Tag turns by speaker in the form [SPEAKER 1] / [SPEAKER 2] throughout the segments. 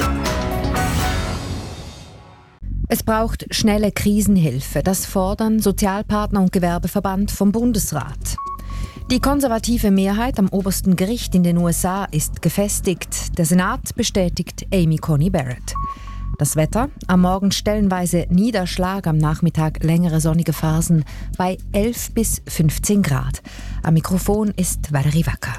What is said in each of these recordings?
[SPEAKER 1] Es braucht schnelle Krisenhilfe. Das fordern Sozialpartner und Gewerbeverband vom Bundesrat. Die konservative Mehrheit am obersten Gericht in den USA ist gefestigt. Der Senat bestätigt Amy Coney Barrett. Das Wetter: am Morgen stellenweise Niederschlag, am Nachmittag längere sonnige Phasen bei 11 bis 15 Grad. Am Mikrofon ist Valerie Wacker.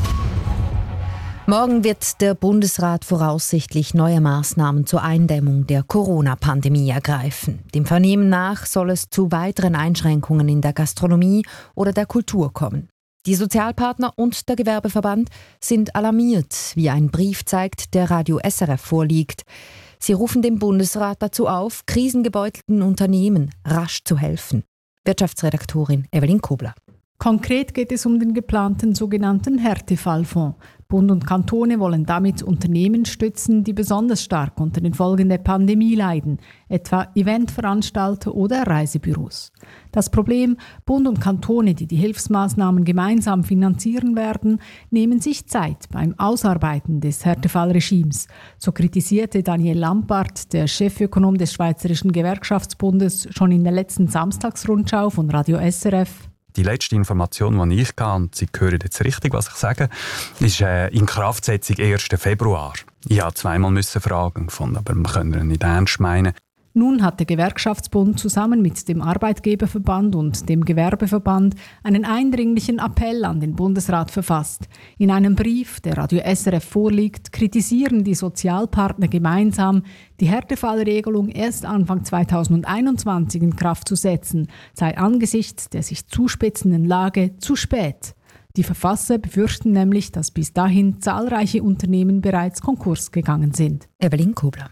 [SPEAKER 1] Morgen wird der Bundesrat voraussichtlich neue Maßnahmen zur Eindämmung der Corona-Pandemie ergreifen. Dem Vernehmen nach soll es zu weiteren Einschränkungen in der Gastronomie oder der Kultur kommen. Die Sozialpartner und der Gewerbeverband sind alarmiert, wie ein Brief zeigt, der Radio SRF vorliegt. Sie rufen den Bundesrat dazu auf, krisengebeutelten Unternehmen rasch zu helfen. Wirtschaftsredaktorin Evelyn Kobler.
[SPEAKER 2] Konkret geht es um den geplanten sogenannten Härtefallfonds. Bund und Kantone wollen damit Unternehmen stützen, die besonders stark unter den Folgen der Pandemie leiden, etwa Eventveranstalter oder Reisebüros. Das Problem: Bund und Kantone, die die Hilfsmaßnahmen gemeinsam finanzieren werden, nehmen sich Zeit beim Ausarbeiten des Härtefallregimes. So kritisierte Daniel Lampart, der Chefökonom des Schweizerischen Gewerkschaftsbundes, schon in der letzten Samstagsrundschau von Radio SRF.
[SPEAKER 3] Die letzte Information, die ich habe, und Sie hören jetzt richtig, was ich sage, ist Inkraftsetzung 1. Februar. Ich musste zweimal fragen, aber wir können ihn nicht ernst meinen.
[SPEAKER 2] Nun hat der Gewerkschaftsbund zusammen mit dem Arbeitgeberverband und dem Gewerbeverband einen eindringlichen Appell an den Bundesrat verfasst. In einem Brief, der Radio SRF vorliegt, kritisieren die Sozialpartner gemeinsam, die Härtefallregelung erst Anfang 2021 in Kraft zu setzen, sei angesichts der sich zuspitzenden Lage zu spät. Die Verfasser befürchten nämlich, dass bis dahin zahlreiche Unternehmen bereits Konkurs gegangen sind.
[SPEAKER 1] Evelyn Kobler.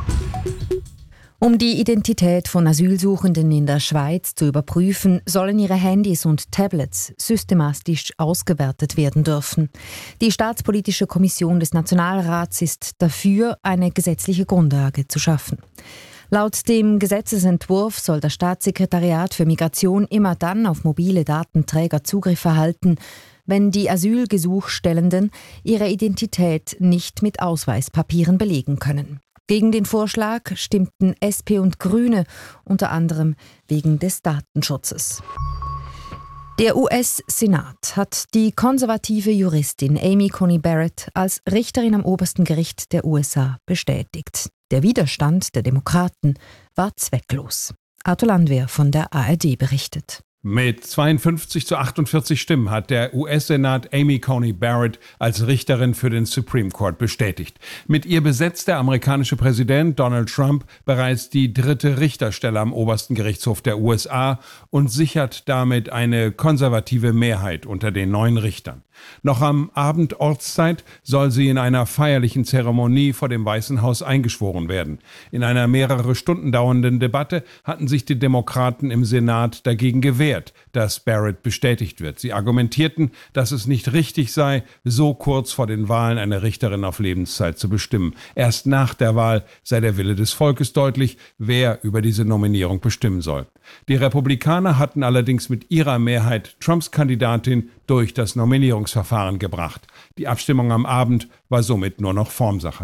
[SPEAKER 1] Um die Identität von Asylsuchenden in der Schweiz zu überprüfen, sollen ihre Handys und Tablets systematisch ausgewertet werden dürfen. Die Staatspolitische Kommission des Nationalrats ist dafür, eine gesetzliche Grundlage zu schaffen. Laut dem Gesetzesentwurf soll das Staatssekretariat für Migration immer dann auf mobile Datenträger Zugriff erhalten, wenn die Asylgesuchstellenden ihre Identität nicht mit Ausweispapieren belegen können. Gegen den Vorschlag stimmten SP und Grüne, unter anderem wegen des Datenschutzes. Der US-Senat hat die konservative Juristin Amy Coney Barrett als Richterin am obersten Gericht der USA bestätigt. Der Widerstand der Demokraten war zwecklos. Arthur Landwehr von der ARD berichtet.
[SPEAKER 4] Mit 52 zu 48 Stimmen hat der US-Senat Amy Coney Barrett als Richterin für den Supreme Court bestätigt. Mit ihr besetzt der amerikanische Präsident Donald Trump bereits die 3. Richterstelle am obersten Gerichtshof der USA und sichert damit eine konservative Mehrheit unter den 9 Richtern. Noch am Abend Ortszeit soll sie in einer feierlichen Zeremonie vor dem Weißen Haus eingeschworen werden. In einer mehrere Stunden dauernden Debatte hatten sich die Demokraten im Senat dagegen gewehrt, dass Barrett bestätigt wird. Sie argumentierten, dass es nicht richtig sei, so kurz vor den Wahlen eine Richterin auf Lebenszeit zu bestimmen. Erst nach der Wahl sei der Wille des Volkes deutlich, wer über diese Nominierung bestimmen soll. Die Republikaner hatten allerdings mit ihrer Mehrheit Trumps Kandidatin durch das Nominierungsverfahren gebracht. Die Abstimmung am Abend war somit nur noch Formsache.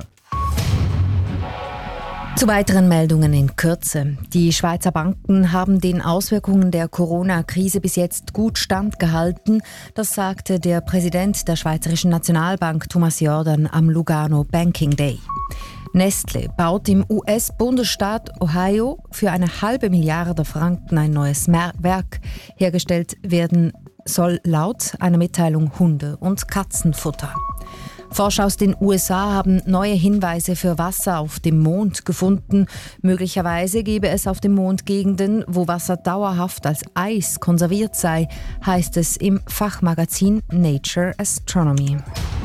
[SPEAKER 1] Zu weiteren Meldungen in Kürze. Die Schweizer Banken haben den Auswirkungen der Corona-Krise bis jetzt gut standgehalten. Das sagte der Präsident der Schweizerischen Nationalbank, Thomas Jordan, am Lugano Banking Day. Nestlé baut im US-Bundesstaat Ohio für 500 Milliarden Franken ein neues Werk. Hergestellt werden soll laut einer Mitteilung Hunde- und Katzenfutter. Forscher aus den USA haben neue Hinweise für Wasser auf dem Mond gefunden. Möglicherweise gebe es auf dem Mond Gegenden, wo Wasser dauerhaft als Eis konserviert sei, heißt es im Fachmagazin Nature Astronomy.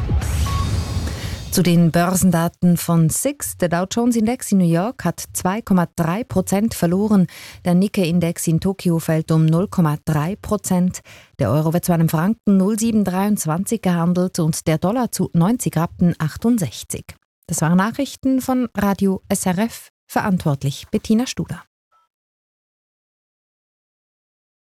[SPEAKER 1] Zu den Börsendaten von SIX. Der Dow Jones Index in New York hat 2,3% verloren. Der Nikkei-Index in Tokio fällt um 0,3%. Der Euro wird zu einem Franken 0,723 gehandelt und der Dollar zu 90,68 Rappen. Das waren Nachrichten von Radio SRF. Verantwortlich Bettina Studer.